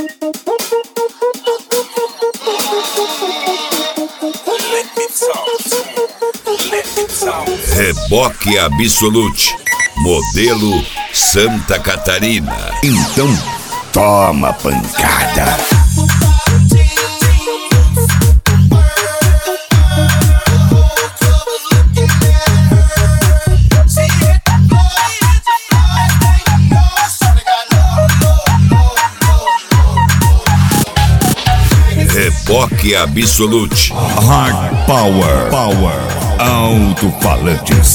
Reboque Absolute, modelo Santa Catarina. Então, toma pancada. Reboque Absolute. Hard Power. Alto-falantes.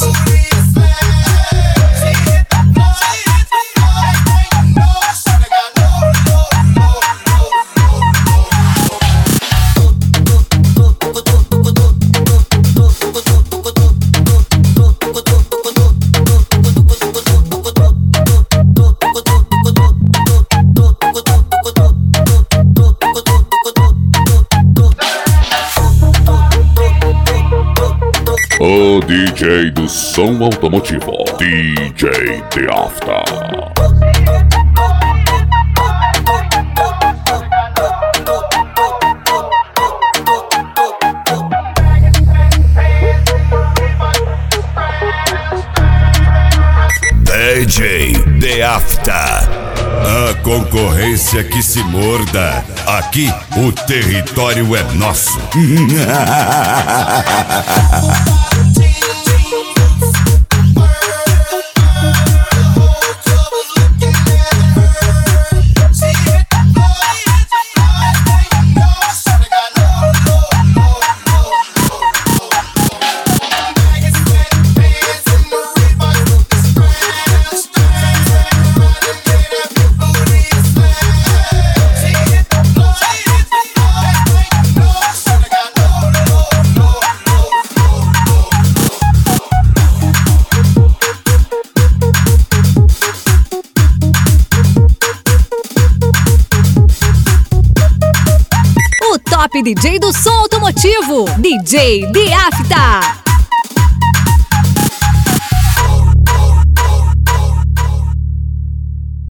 O DJ do som automotivo, DJ The After. DJ The After. A concorrência que se morda. Aqui o território é nosso. Top DJ do som automotivo, DJ The After.